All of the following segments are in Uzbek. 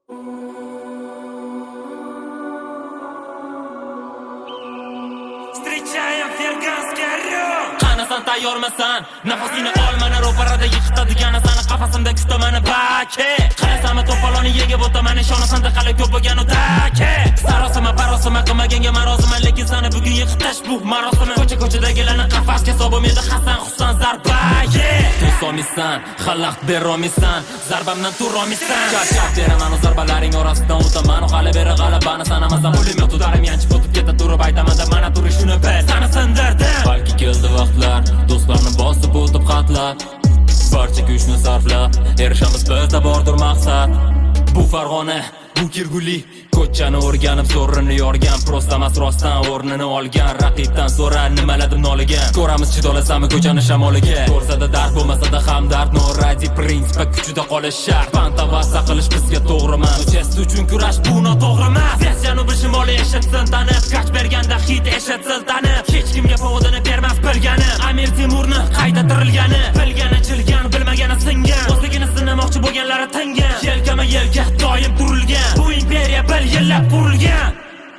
Встречаем Ферганский орел. Qanasan tayyormisan? Nafasini ol, mana ro'parada yiqitadigan asani qafasimda kutamani baki. Qarasam to'poloni yegib o'taman, ishonasan qalay ko'p bo'lgan udaki. Sarosima parosima qilmaganga marosima, lekin seni bugun yiqitash bu marosima. Ko'chadagilarni qafasga sobim edi Hasan Husan zarbaye. To'somisan, xalaq beromisan, zarbamdan turomisan. Charchab beraman o zarbalaring orasidan o'taman, hali beri g'alabani sanamasam o'limim tudarim yanchib o'tib keta turib aytaman da mana turi shuni bil. Seni sindirdim. Balki keldi vaqtlar, do'stlarni bosib o'tib xatlab, barcha kuchni sarflab, erishamiz bizda bordir maqsad. Bu Farg'ona, bu Kirguli, ko'chani o'rganib so'rini yorgan, prostamas rostdan o'rnini olgan, raqibdan so'ra nimaladim noligan. Ko'ramiz chidolasammi ko'chani shamoliga. Ko'rsada dard bo'lmasa-da ham dard, noradiy prinsipa kuchida qolish shart. Pantavasa qilish bizga to'g'rimi? Chest uchun kurash bu noto'g'rimi? Ses janubi shimoliy eshitsin tanib, qach berganda hit eshitsin tanib, hech kimga povodini bermas bilgani. Amir Temurni qayta tirilgani, bilgani chilgan, bilmagani singan, o'zligini sinamoqchi bo'lganlari tingan. Yelkama-yelka doim turilgan, bu imperiya bil yillab qurilgan.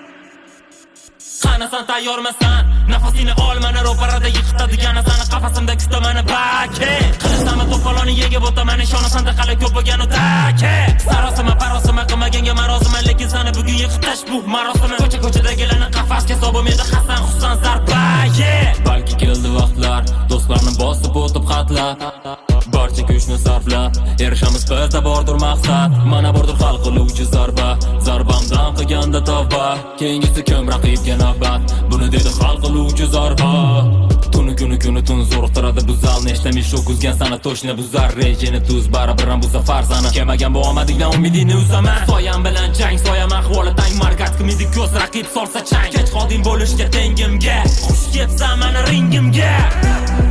Qanasan tayyormisan? Nafasini ol, mana ro'parada yiqitadigan asani qafasimda kutamani baki. Qilisam to'poloni yegib o'taman, ishonasan qalay ko'p bo'lgan udaki. Sarosima parosima qilmaganga marosima, lekin seni bugun yiqitash bu marosima. Ko'chadagilarni qafasga sobim edi Hasan Husan zarbaye. Balki keldi vaqtlar, do'stlarni bosib o'tib xatlab, barcha kuchni sarflab, erishamiz bizda bordir maqsad. Mana bordir hal qiluvchi zarba, zarbamdan qilganda tavba, keyingisi kim raqibga navbat, buni dedi hal qiluvchi zarba. Kuni tun zo'riqtiradi bu zalni, eshlamish o'kuzgan sana to'shni buzar, rejini tuz baribir ham bu safar sana kemagan bu omadingdan umidingni uzama. Soyam bilan jang, soyam ahvoli tang, markat qilmaydi ko'z, raqib solsa chang. Kech qolding bo'lishga tengimga, xush kelsa mana ringimga.